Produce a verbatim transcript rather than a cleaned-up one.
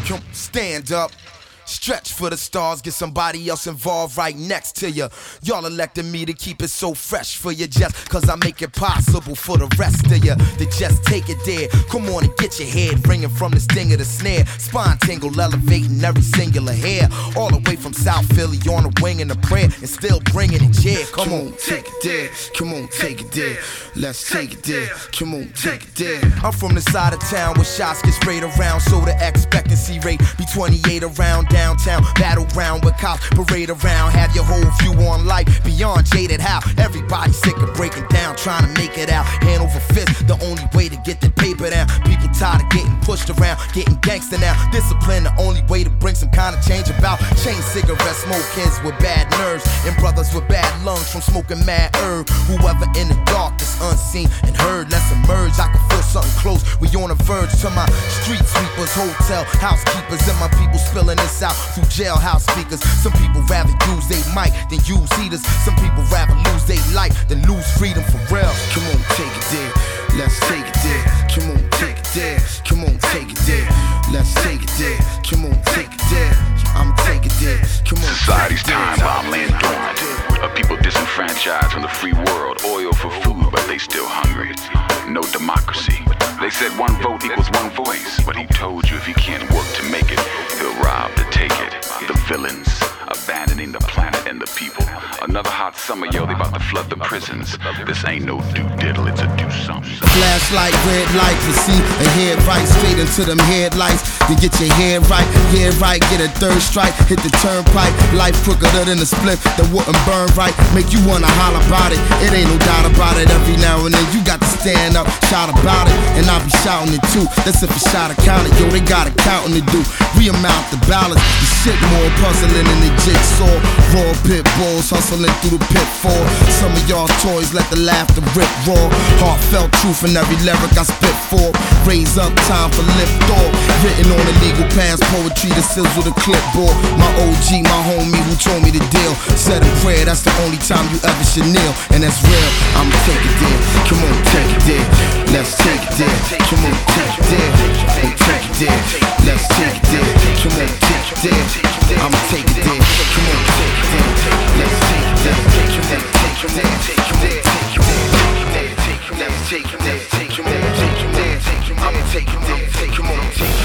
Come, stand up. Stretch for the stars, get somebody else involved right next to you. Y'all elected me to keep it so fresh for you just cause I make it possible for the rest of you to just take it there. Come on and get your head ringing from the sting of the snare. Spine tingle elevating every singular hair. All the way from South Philly on a wing and a prayer and still bringing it, yeah. Come, Come on, on, take it there. Come on, take it there. Let's take it there. Come on, take it there. I'm from the side of town where shots get sprayed around, so the expectancy rate be twenty-eight around downtown. Battleground with cops parade around. Have your whole view on life beyond jaded. How everybody sick of breaking down, trying to make it out. Hand over fist, the only way to get the paper down. People tired of getting pushed around, getting gangster now. Discipline, the only way to bring some kind of change about. Chain cigarette smoke kids with bad nerves and brothers with bad lungs from smoking mad herb. Whoever in the dark is unseen and heard, let's emerge. I can feel something close. We on the verge to my street sweepers, hotel housekeepers, and my people spilling this out through jailhouse speakers. Some people rather use they mic than use heaters. Some people rather lose their life than lose freedom for real. Come on, take it there. Let's take it there. Come on, take it there. Come on, take it there. Let's take it there. Come on, take it there. I'ma take it there. Come on. Society's time bomb laying dormant. Of people disenfranchised from the free world. Oil for food, but they still hungry. No democracy. They said one vote equals one voice, but he told you if he can't work to make it, he'll rob to take it. The villains abandoning the planet and the people. Another hot summer, yo, they about to flood the prisons. This ain't no do diddle, it's a do something. Flashlight, red light, you see a head right straight into them headlights. Then get your head right, head right, get a third strike, hit the turnpike. Life quicker than a split that wouldn't burn right. Make you wanna holler about it, it ain't no doubt about it. Every now and then you got to stand up, shout about it, and I'll be shouting it too. That's if a shot accounted, yo, they got a counting to do. Re-amount the balance, the shit more puzzling than the jigsaw. Raw pit bulls hustling through the pitfall. Some of y'all toys let the laughter rip raw. Heartfelt truth in every lyric I spit for. Raise up, time for lift off. Written on illegal pass, poetry that seals with a clipboard. My O G, my homie who told me the deal, said a prayer, that's the only time you ever should kneel. And that's real, I'ma take it there. Come on, take it there. Let's take it there. Come on, take it there. Hey, take it there. Let's take it there. Come on, take it there. I'ma take it there. Come on, take it there. Let's take it there. Come on, take it there. Come on, take it there. Let's take it there. Come on, take it there. I'ma take it there. Come on, take it there.